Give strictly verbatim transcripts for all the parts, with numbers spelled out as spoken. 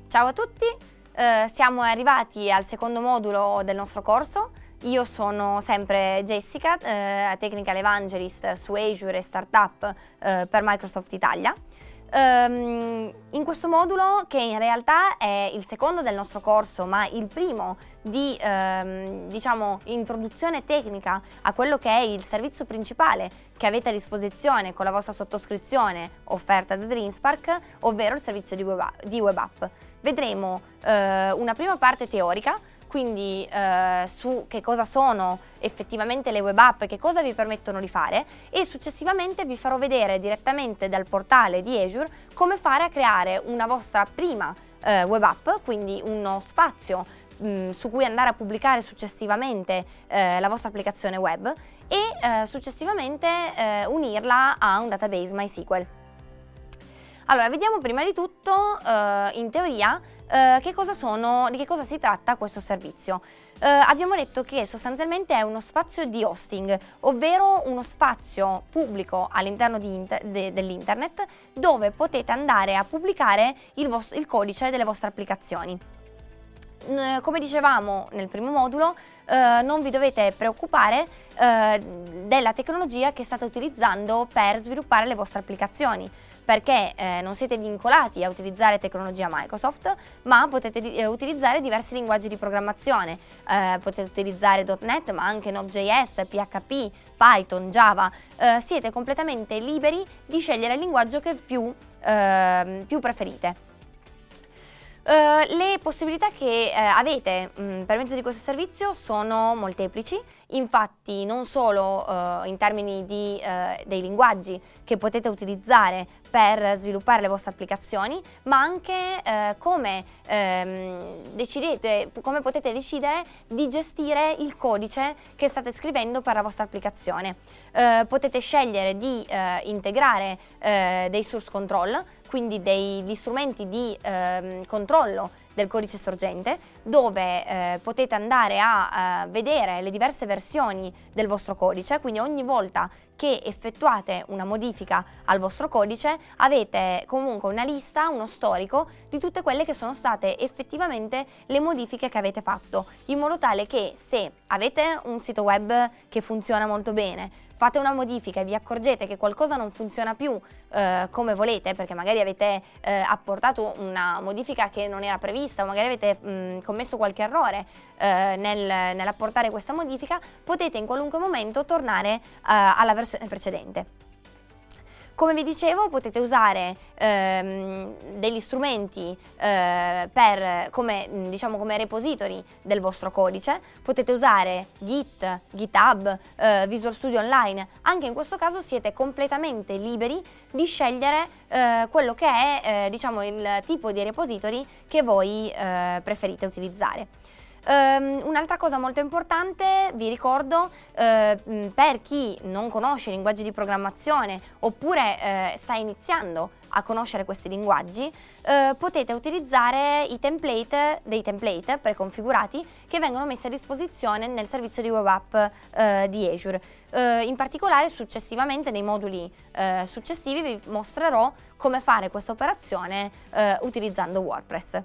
Ciao a tutti, eh, siamo arrivati al secondo modulo del nostro corso. Io sono sempre Jessica, eh, Technical Evangelist su Azure e Startup eh, per Microsoft Italia. Um, in questo modulo, che in realtà è il secondo del nostro corso, ma il primo di um, diciamo introduzione tecnica a quello che è il servizio principale che avete a disposizione con la vostra sottoscrizione offerta da DreamSpark, ovvero il servizio di web, di web app. Vedremo uh, una prima parte teorica, quindi eh, su che cosa sono effettivamente le web app, che cosa vi permettono di fare, e successivamente vi farò vedere direttamente dal portale di Azure come fare a creare una vostra prima eh, web app, quindi uno spazio mh, su cui andare a pubblicare successivamente eh, la vostra applicazione web e eh, successivamente eh, unirla a un database MySQL. Allora, vediamo prima di tutto eh, in teoria Uh, che cosa sono, di che cosa si tratta questo servizio. Uh, abbiamo detto che sostanzialmente è uno spazio di hosting, ovvero uno spazio pubblico all'interno de, dell'internet dove potete andare a pubblicare il, vostro, il codice delle vostre applicazioni. Uh, come dicevamo nel primo modulo, uh, non vi dovete preoccupare uh, della tecnologia che state utilizzando per sviluppare le vostre applicazioni, perché eh, non siete vincolati a utilizzare tecnologia Microsoft, ma potete eh, utilizzare diversi linguaggi di programmazione. Eh, potete utilizzare .punto net, ma anche Node.js, P H P, Python, Java. Eh, siete completamente liberi di scegliere il linguaggio che più, eh, più preferite. Uh, le possibilità che uh, avete mh, per mezzo di questo servizio sono molteplici. Infatti non solo uh, in termini di, uh, dei linguaggi che potete utilizzare per sviluppare le vostre applicazioni, ma anche uh, come, um, decidete, come potete decidere di gestire il codice che state scrivendo per la vostra applicazione. Uh, potete scegliere di uh, integrare uh, dei source control, quindi degli strumenti di uh, controllo del codice sorgente, dove eh, potete andare a uh, vedere le diverse versioni del vostro codice, quindi ogni volta che effettuate una modifica al vostro codice avete comunque una lista, uno storico di tutte quelle che sono state effettivamente le modifiche che avete fatto, in modo tale che se avete un sito web che funziona molto bene, fate una modifica e vi accorgete che qualcosa non funziona più eh, come volete, perché magari avete eh, apportato una modifica che non era prevista o magari avete mh, commesso qualche errore eh, nel, nell'apportare questa modifica, potete in qualunque momento tornare eh, alla versione precedente. Come vi dicevo, potete usare ehm, degli strumenti eh, per, come, diciamo, come repository del vostro codice, potete usare Git, GitHub, eh, Visual Studio Online. Anche in questo caso siete completamente liberi di scegliere eh, quello che è eh, diciamo, il tipo di repository che voi eh, preferite utilizzare. Um, un'altra cosa molto importante, vi ricordo, uh, per chi non conosce i linguaggi di programmazione oppure uh, sta iniziando a conoscere questi linguaggi, uh, potete utilizzare i template, dei template preconfigurati che vengono messi a disposizione nel servizio di web app uh, di Azure. Uh, in particolare, successivamente, nei moduli uh, successivi vi mostrerò come fare questa operazione uh, utilizzando WordPress.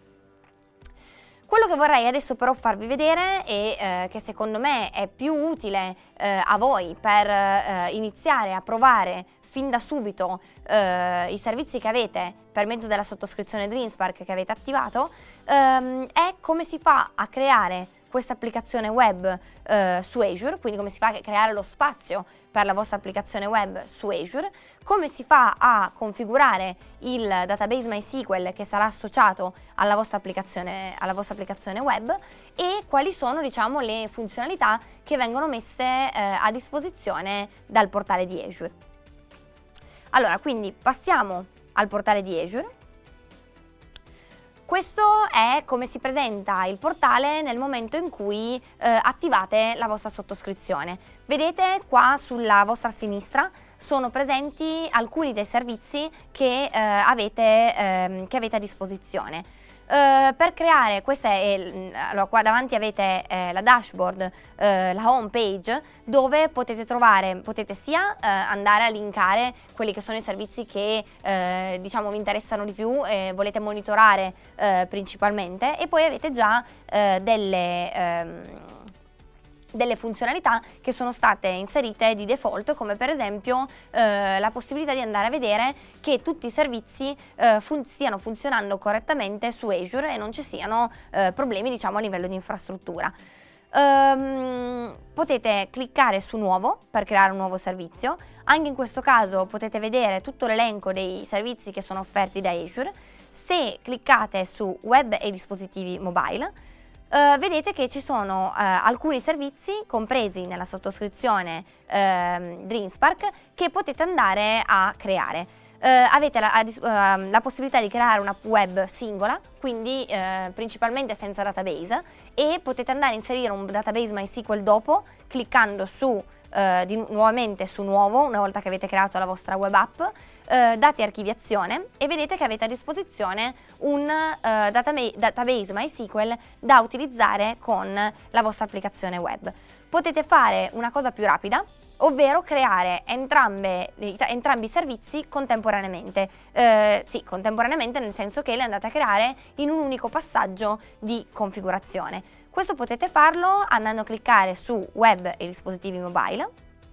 Quello che vorrei adesso però farvi vedere e eh, che secondo me è più utile eh, a voi per eh, iniziare a provare fin da subito eh, i servizi che avete per mezzo della sottoscrizione DreamSpark che avete attivato, ehm, è come si fa a creare questa applicazione web eh, su Azure, quindi come si fa a creare lo spazio per la vostra applicazione web su Azure, come si fa a configurare il database MySQL che sarà associato alla vostra applicazione, alla vostra applicazione web, e quali sono, diciamo, le funzionalità che vengono messe eh, a disposizione dal portale di Azure. Allora, quindi passiamo al portale di Azure. Questo è come si presenta il portale nel momento in cui eh, attivate la vostra sottoscrizione. Vedete qua sulla vostra sinistra sono presenti alcuni dei servizi che, eh, avete, eh, che avete a disposizione. Uh, per creare, questa è, allora qua davanti avete eh, la dashboard, eh, la home page, dove potete trovare, potete sia eh, andare a linkare quelli che sono i servizi che eh, diciamo vi interessano di più e volete monitorare eh, principalmente, e poi avete già eh, delle... Ehm, delle funzionalità che sono state inserite di default, come per esempio eh, la possibilità di andare a vedere che tutti i servizi eh, fun- stiano funzionando correttamente su Azure e non ci siano eh, problemi, diciamo, a livello di infrastruttura. Um, potete cliccare su nuovo per creare un nuovo servizio. Anche in questo caso potete vedere tutto l'elenco dei servizi che sono offerti da Azure. Se cliccate su web e dispositivi mobile, Uh, vedete che ci sono uh, alcuni servizi compresi nella sottoscrizione uh, DreamSpark che potete andare a creare. Uh, avete la, uh, la possibilità di creare un'app web singola, quindi uh, principalmente senza database, e potete andare a inserire un database MySQL dopo, cliccando su Uh, di, nuovamente su nuovo una volta che avete creato la vostra web app, uh, dati archiviazione, e vedete che avete a disposizione un uh, datame- database MySQL da utilizzare con la vostra applicazione web. Potete fare una cosa più rapida, ovvero creare entrambe, entrambi i servizi contemporaneamente. Uh, sì, contemporaneamente nel senso che li andate a creare in un unico passaggio di configurazione. Questo potete farlo andando a cliccare su web e dispositivi mobile,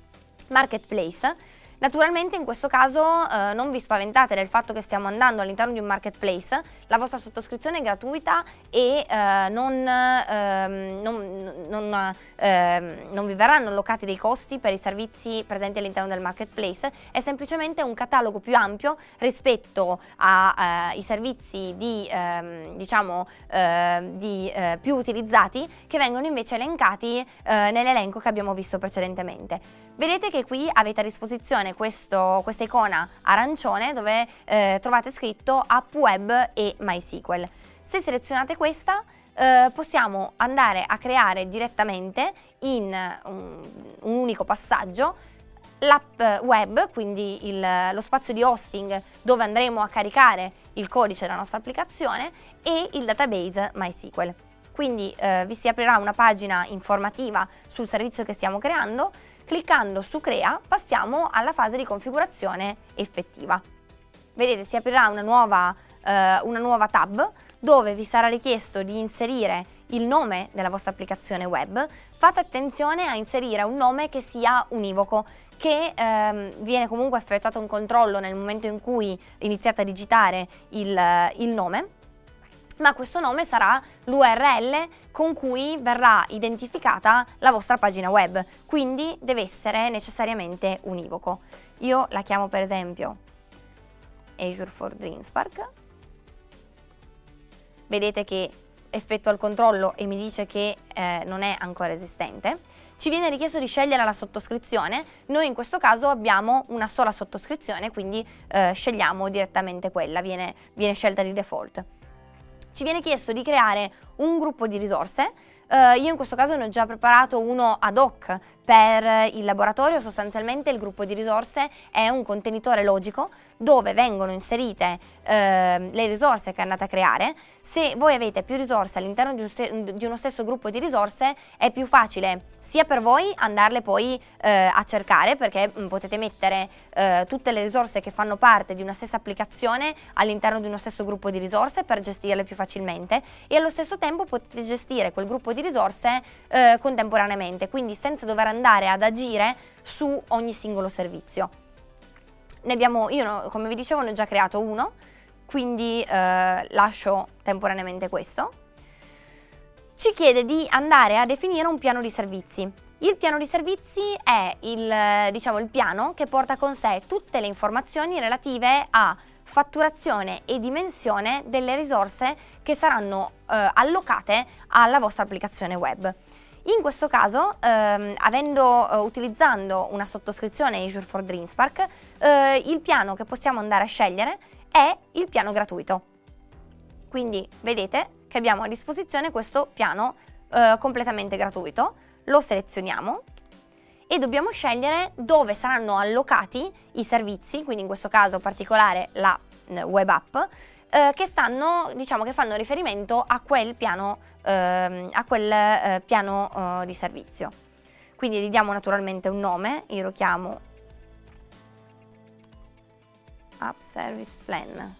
marketplace. Naturalmente in questo caso eh, non vi spaventate del fatto che stiamo andando all'interno di un marketplace, la vostra sottoscrizione è gratuita e eh, non, ehm, non, non, ehm, non vi verranno allocati dei costi per i servizi presenti all'interno del marketplace, è semplicemente un catalogo più ampio rispetto ai eh, servizi di, ehm, diciamo, eh, di, eh, più utilizzati, che vengono invece elencati eh, nell'elenco che abbiamo visto precedentemente. Vedete che qui avete a disposizione questo, questa icona arancione dove eh, trovate scritto App Web e MySQL. Se selezionate questa eh, possiamo andare a creare direttamente in un, un unico passaggio l'app web, quindi il, lo spazio di hosting dove andremo a caricare il codice della nostra applicazione, e il database MySQL. Quindi eh, vi si aprirà una pagina informativa sul servizio che stiamo creando. Cliccando su Crea passiamo alla fase di configurazione effettiva. Vedete, si aprirà una nuova, eh, una nuova tab dove vi sarà richiesto di inserire il nome della vostra applicazione web. Fate attenzione a inserire un nome che sia univoco, che ehm, viene comunque effettuato un controllo nel momento in cui iniziate a digitare il, il nome, ma questo nome sarà l'U R L con cui verrà identificata la vostra pagina web, quindi deve essere necessariamente univoco. Io la chiamo per esempio Azure for DreamSpark. Vedete che effettua il controllo e mi dice che eh, non è ancora esistente. Ci viene richiesto di scegliere la sottoscrizione. Noi in questo caso abbiamo una sola sottoscrizione, quindi eh, scegliamo direttamente quella, viene, viene scelta di default. Ci viene chiesto di creare un gruppo di risorse. Uh, io in questo caso ne ho già preparato uno ad hoc per il laboratorio. Sostanzialmente il gruppo di risorse è un contenitore logico dove vengono inserite uh, le risorse che andate a creare. Se voi avete più risorse all'interno di, un st- di uno stesso gruppo di risorse, è più facile sia per voi andarle poi uh, a cercare, perché mh, potete mettere uh, tutte le risorse che fanno parte di una stessa applicazione all'interno di uno stesso gruppo di risorse per gestirle più facilmente, e allo stesso tempo potete gestire quel gruppo di risorse uh, contemporaneamente, quindi senza dover andare ad agire su ogni singolo servizio. Ne abbiamo, io come vi dicevo ne ho già creato uno, quindi eh, lascio temporaneamente questo. Ci chiede di andare a definire un piano di servizi. Il piano di servizi è il, diciamo, il piano che porta con sé tutte le informazioni relative a fatturazione e dimensione delle risorse che saranno eh, allocate alla vostra applicazione web. In questo caso, ehm, avendo, eh, utilizzando una sottoscrizione Azure for DreamSpark, eh, il piano che possiamo andare a scegliere è il piano gratuito. Quindi vedete che abbiamo a disposizione questo piano eh, completamente gratuito, lo selezioniamo e dobbiamo scegliere dove saranno allocati i servizi, quindi in questo caso particolare la web app, eh, che stanno, diciamo che fanno riferimento a quel piano, ehm, a quel eh, piano eh, di servizio. Quindi gli diamo naturalmente un nome, io lo chiamo App Service Plan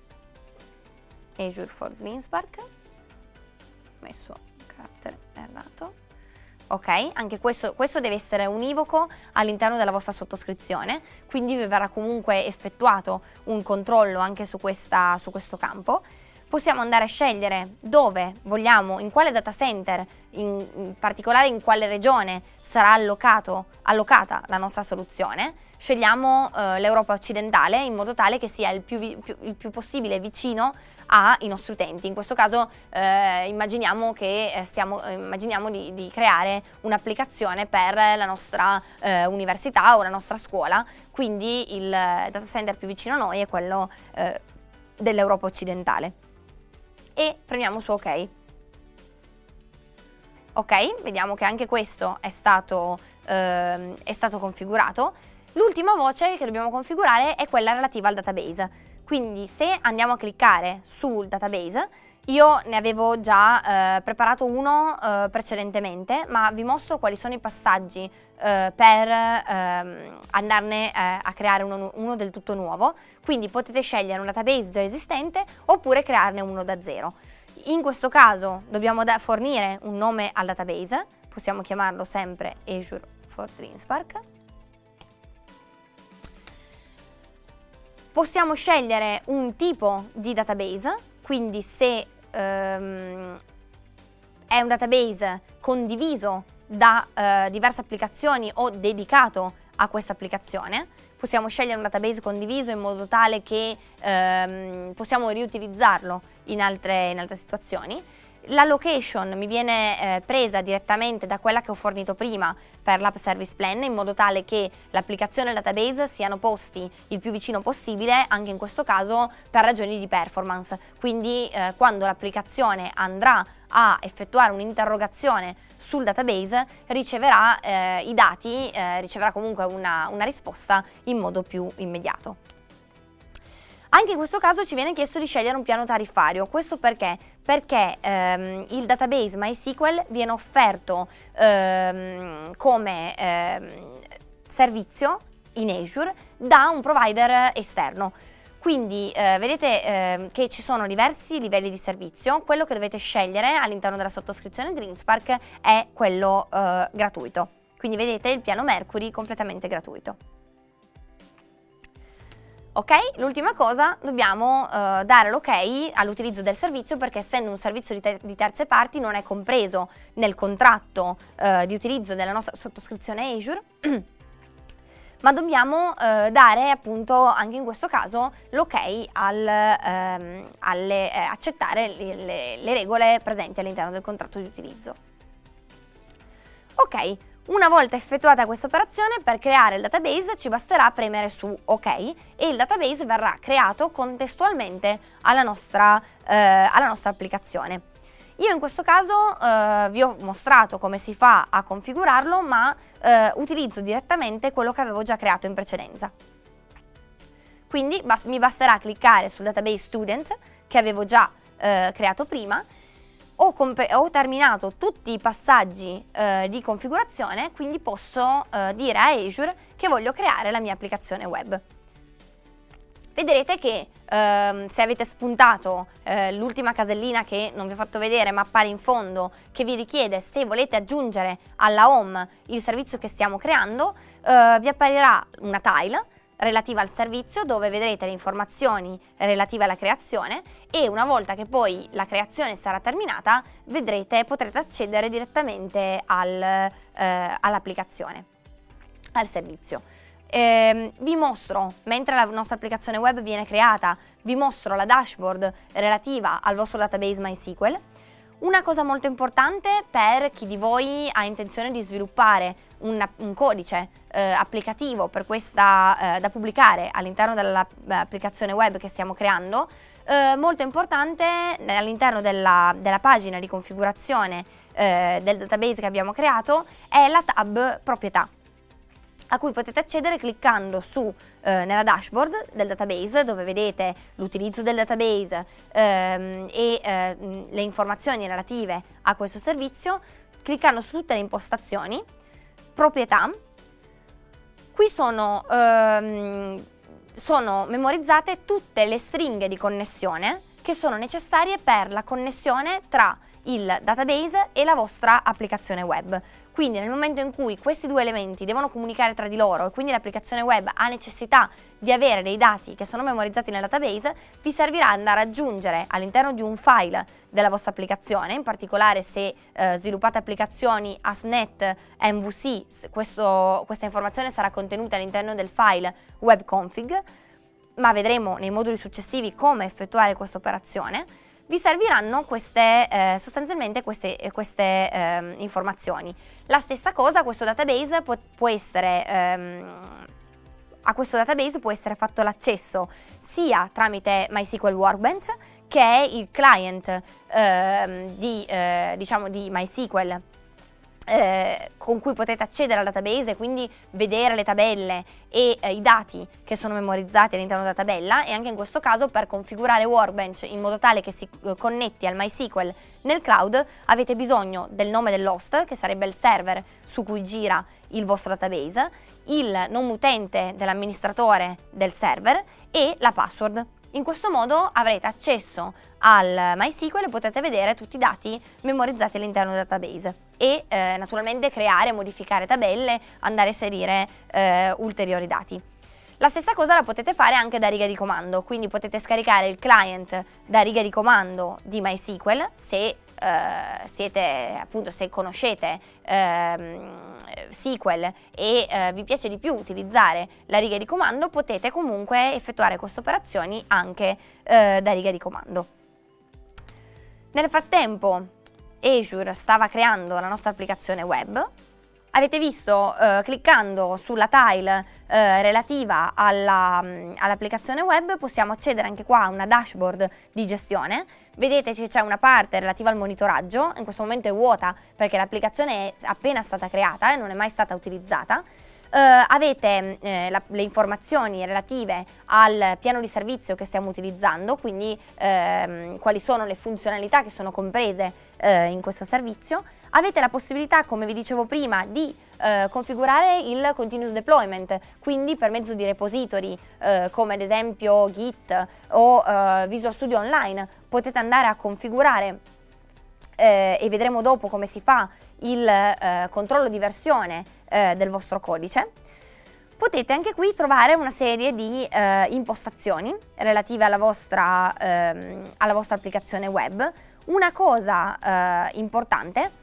Azure for GreenSpark, ho messo un carattere errato. Ok, anche questo, questo deve essere univoco all'interno della vostra sottoscrizione, quindi vi verrà comunque effettuato un controllo anche su, questa, su questo campo. Possiamo andare a scegliere dove vogliamo, in quale data center, in, in particolare in quale regione sarà allocato, allocata la nostra soluzione. Scegliamo eh, l'Europa occidentale in modo tale che sia il più, più, il più possibile vicino ai nostri utenti. In questo caso eh, immaginiamo, che, eh, stiamo, eh, immaginiamo di, di creare un'applicazione per la nostra eh, università o la nostra scuola, quindi il data center più vicino a noi è quello eh, dell'Europa occidentale. E premiamo su OK. Ok, vediamo che anche questo è stato, eh, è stato configurato. L'ultima voce che dobbiamo configurare è quella relativa al database. Quindi se andiamo a cliccare sul database, io ne avevo già eh, preparato uno eh, precedentemente, ma vi mostro quali sono i passaggi eh, per ehm, andarne eh, a creare uno, uno del tutto nuovo. Quindi potete scegliere un database già esistente oppure crearne uno da zero. In questo caso dobbiamo da fornire un nome al database, possiamo chiamarlo sempre Azure for GreenSpark. Possiamo scegliere un tipo di database, quindi se ehm, è un database condiviso da eh, diverse applicazioni o dedicato a questa applicazione. Possiamo scegliere un database condiviso in modo tale che ehm, possiamo riutilizzarlo in altre, in altre situazioni. La location mi viene eh, presa direttamente da quella che ho fornito prima per l'App Service Plan, in modo tale che l'applicazione e il database siano posti il più vicino possibile, anche in questo caso per ragioni di performance. Quindi eh, quando l'applicazione andrà a effettuare un'interrogazione sul database riceverà eh, i dati, eh, riceverà comunque una, una risposta in modo più immediato. Anche in questo caso ci viene chiesto di scegliere un piano tariffario. Questo perché? Perché ehm, il database MySQL viene offerto ehm, come ehm, servizio in Azure da un provider esterno. Quindi eh, vedete eh, che ci sono diversi livelli di servizio. Quello che dovete scegliere all'interno della sottoscrizione GreenSpark è quello eh, gratuito. Quindi vedete il piano Mercury completamente gratuito. Ok, l'ultima cosa, dobbiamo uh, dare l'ok all'utilizzo del servizio, perché essendo un servizio di, te di terze parti non è compreso nel contratto uh, di utilizzo della nostra sottoscrizione Azure, ma dobbiamo uh, dare appunto anche in questo caso l'ok al um, alle, eh, accettare le, le, le regole presenti all'interno del contratto di utilizzo. Ok. Una volta effettuata questa operazione, per creare il database ci basterà premere su OK e il database verrà creato contestualmente alla nostra, eh, alla nostra applicazione. Io in questo caso eh, vi ho mostrato come si fa a configurarlo, ma eh, utilizzo direttamente quello che avevo già creato in precedenza. Quindi bas- mi basterà cliccare sul database student che avevo già eh, creato prima. Ho, ho terminato tutti i passaggi eh, di configurazione, quindi posso eh, dire a Azure che voglio creare la mia applicazione web. Vedrete che eh, se avete spuntato eh, l'ultima casellina che non vi ho fatto vedere ma appare in fondo, che vi richiede se volete aggiungere alla home il servizio che stiamo creando, eh, vi apparirà una tile relativa al servizio dove vedrete le informazioni relative alla creazione, e una volta che poi la creazione sarà terminata vedrete, potrete accedere direttamente al, eh, all'applicazione, al servizio. Eh, vi mostro, mentre la nostra applicazione web viene creata, vi mostro la dashboard relativa al vostro database MySQL. Una cosa molto importante per chi di voi ha intenzione di sviluppare un, un codice eh, applicativo per questa, eh, da pubblicare all'interno dell'applicazione web che stiamo creando, eh, molto importante all'interno della, della pagina di configurazione eh, del database che abbiamo creato è la tab proprietà. a cui potete accedere cliccando su eh, nella dashboard del database, dove vedete l'utilizzo del database ehm, e eh, le informazioni relative a questo servizio, cliccando su tutte le impostazioni, proprietà. Qui sono, ehm, sono memorizzate tutte le stringhe di connessione che sono necessarie per la connessione tra il database e la vostra applicazione web. Quindi nel momento in cui questi due elementi devono comunicare tra di loro e quindi l'applicazione web ha necessità di avere dei dati che sono memorizzati nel database, vi servirà andare ad aggiungere all'interno di un file della vostra applicazione, in particolare se eh, sviluppate applicazioni A S P punto NET M V C, questo, questa informazione sarà contenuta all'interno del file webconfig, ma vedremo nei moduli successivi come effettuare questa operazione. Vi serviranno queste, eh, sostanzialmente queste, queste eh, informazioni. La stessa cosa, questo database può, può essere, ehm, a questo database può essere fatto l'accesso sia tramite MySQL Workbench, che è il client eh, di, eh, diciamo di MySQL, Eh, con cui potete accedere al database e quindi vedere le tabelle e eh, i dati che sono memorizzati all'interno della tabella, e anche in questo caso per configurare Workbench in modo tale che si eh, connetti al MySQL nel cloud avete bisogno del nome dell'host, che sarebbe il server su cui gira il vostro database, il nome utente dell'amministratore del server e la password. In questo modo avrete accesso al MySQL e potete vedere tutti i dati memorizzati all'interno del database e eh, naturalmente creare e modificare tabelle, andare a inserire eh, ulteriori dati. La stessa cosa la potete fare anche da riga di comando, quindi potete scaricare il client da riga di comando di MySQL se Uh, siete appunto se conoscete uh, S Q L e uh, vi piace di più utilizzare la riga di comando, potete comunque effettuare queste operazioni anche uh, da riga di comando. Nel frattempo Azure stava creando la nostra applicazione web. Avete visto, uh, cliccando sulla tile uh, relativa alla, um, all'applicazione web, possiamo accedere anche qua a una dashboard di gestione. Vedete che c'è una parte relativa al monitoraggio, in questo momento è vuota perché l'applicazione è appena stata creata e non è mai stata utilizzata. Uh, avete eh, la, le informazioni relative al piano di servizio che stiamo utilizzando, quindi ehm, quali sono le funzionalità che sono comprese eh, in questo servizio. Avete la possibilità, come vi dicevo prima, di eh, configurare il continuous deployment, quindi per mezzo di repository eh, come ad esempio Git o eh, Visual Studio Online potete andare a configurare eh, e vedremo dopo come si fa il eh, controllo di versione eh, del vostro codice. Potete anche qui trovare una serie di eh, impostazioni relative alla vostra, ehm, alla vostra applicazione web. Una cosa eh, importante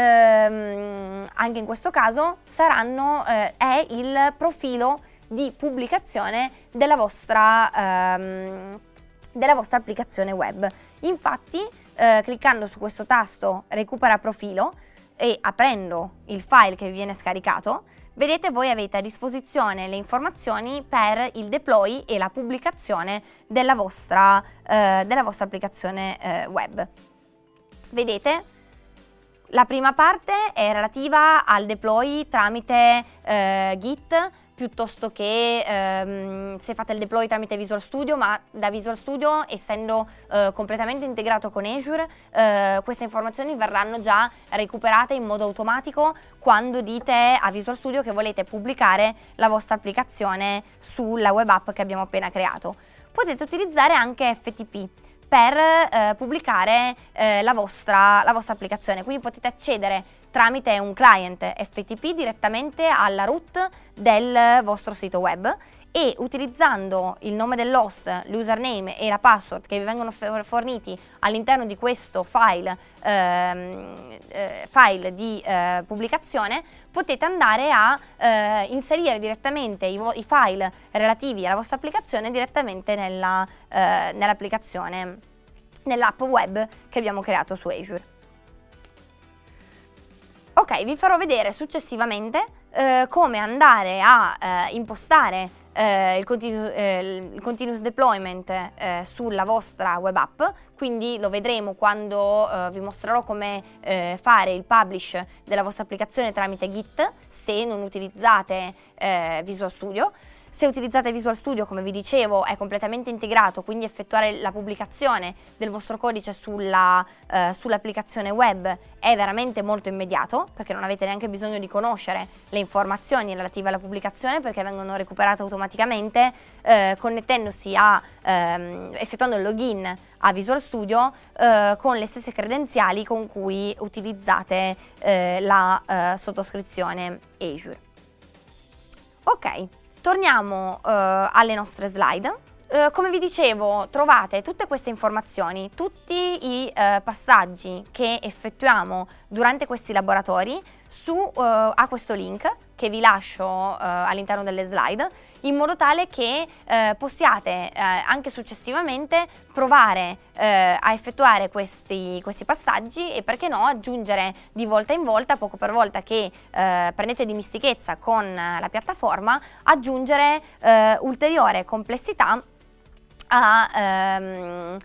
ehm, anche in questo caso saranno, eh, è il profilo di pubblicazione della vostra, ehm, della vostra applicazione web. Infatti eh, cliccando su questo tasto recupera profilo e aprendo il file che vi viene scaricato, vedete voi avete a disposizione le informazioni per il deploy e la pubblicazione della vostra, eh, della vostra applicazione eh, web. Vedete, la prima parte è relativa al deploy tramite eh, Git, piuttosto che ehm, se fate il deploy tramite Visual Studio, ma da Visual Studio, essendo eh, completamente integrato con Azure, eh, queste informazioni verranno già recuperate in modo automatico quando dite a Visual Studio che volete pubblicare la vostra applicazione sulla web app che abbiamo appena creato. Potete utilizzare anche F T P per eh, pubblicare eh, la, vostra, la vostra applicazione, quindi potete accedere tramite un client F T P direttamente alla root del vostro sito web e utilizzando il nome dell'host, l'username e la password che vi vengono forniti all'interno di questo file, ehm, eh, file di eh, pubblicazione, potete andare a eh, inserire direttamente i, i file relativi alla vostra applicazione direttamente nella, eh, nell'applicazione, nell'app web che abbiamo creato su Azure. Ok, vi farò vedere successivamente eh, come andare a eh, impostare eh, il, continu eh, il continuous deployment eh, sulla vostra web app, quindi lo vedremo quando eh, vi mostrerò come eh, fare il publish della vostra applicazione tramite Git se non utilizzate eh, Visual Studio. Se utilizzate Visual Studio, come vi dicevo, è completamente integrato, quindi effettuare la pubblicazione del vostro codice sulla, eh, sull'applicazione web è veramente molto immediato, perché non avete neanche bisogno di conoscere le informazioni relative alla pubblicazione, perché vengono recuperate automaticamente eh, connettendosi a, ehm, effettuando il login a Visual Studio eh, con le stesse credenziali con cui utilizzate eh, la eh, sottoscrizione Azure. Ok. Torniamo uh, alle nostre slide. Uh, come vi dicevo, trovate tutte queste informazioni, tutti i uh, passaggi che effettuiamo durante questi laboratori su, uh, a questo link che vi lascio uh, all'interno delle slide, in modo tale che uh, possiate uh, anche successivamente provare uh, a effettuare questi, questi passaggi e, perché no, aggiungere di volta in volta, poco per volta che uh, prendete dimestichezza con uh, la piattaforma, aggiungere uh, ulteriore complessità a um,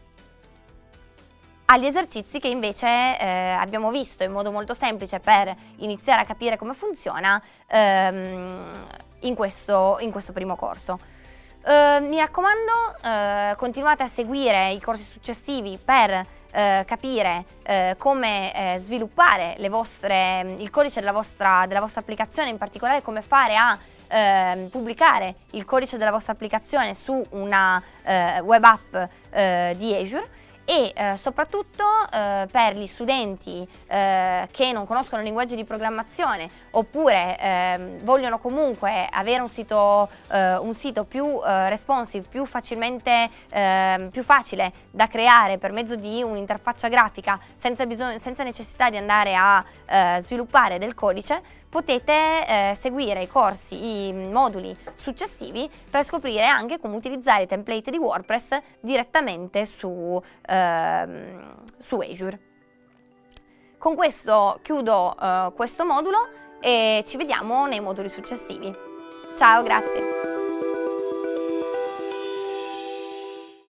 agli esercizi che invece eh, abbiamo visto in modo molto semplice per iniziare a capire come funziona ehm, in, questo, in questo primo corso. Eh, mi raccomando, eh, continuate a seguire i corsi successivi per eh, capire eh, come eh, sviluppare le vostre, il codice della vostra, della vostra applicazione, in particolare come fare a Eh, pubblicare il codice della vostra applicazione su una eh, web app eh, di Azure, e eh, soprattutto eh, per gli studenti eh, che non conoscono il linguaggio di programmazione oppure eh, vogliono comunque avere un sito, eh, un sito più eh, responsive, più facilmente eh, più facile da creare per mezzo di un'interfaccia grafica senza, bisogno, senza necessità di andare a eh, sviluppare del codice, potete eh, seguire i corsi, i moduli successivi per scoprire anche come utilizzare i template di WordPress direttamente su, ehm, su Azure. Con questo chiudo eh, questo modulo e ci vediamo nei moduli successivi. Ciao, grazie!